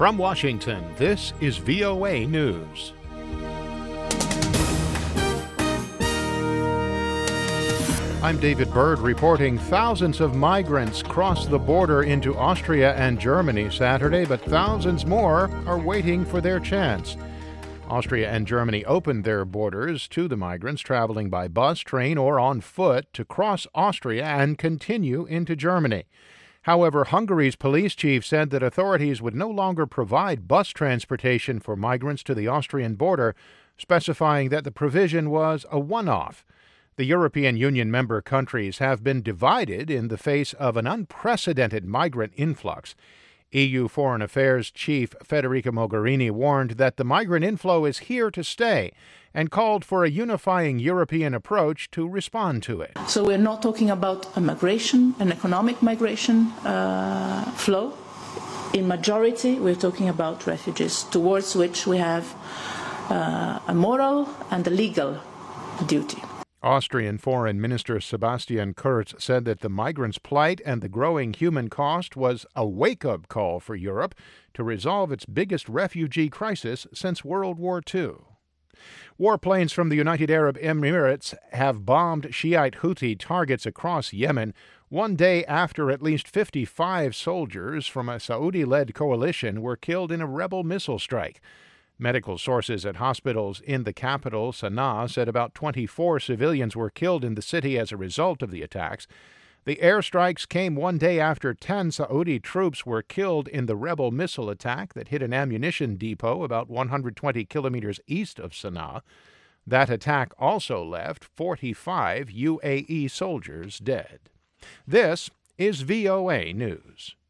From Washington, this is VOA News. I'm David Byrd reporting thousands of migrants crossed the border into Austria and Germany Saturday, but thousands more are waiting for their chance. Austria and Germany opened their borders to the migrants traveling by bus, train, or on foot to cross Austria and continue into Germany. However, Hungary's police chief said that authorities would no longer provide bus transportation for migrants to the Austrian border, specifying that the provision was a one-off. The European Union member countries have been divided in the face of an unprecedented migrant influx. EU Foreign Affairs Chief Federica Mogherini warned that the migrant inflow is here to stay and called for a unifying European approach to respond to it. So we're not talking about a migration, an economic migration flow. In majority, we're talking about refugees, towards which we have a moral and a legal duty. Austrian Foreign Minister Sebastian Kurz said that the migrants' plight and the growing human cost was a wake-up call for Europe to resolve its biggest refugee crisis since World War II. Warplanes from the United Arab Emirates have bombed Shiite Houthi targets across Yemen, one day after at least 55 soldiers from a Saudi-led coalition were killed in a rebel missile strike. Medical sources at hospitals in the capital, Sana'a, said about 24 civilians were killed in the city as a result of the attacks. The airstrikes came one day after 10 Saudi troops were killed in the rebel missile attack that hit an ammunition depot about 120 kilometers east of Sana'a. That attack also left 45 UAE soldiers dead. This is VOA News.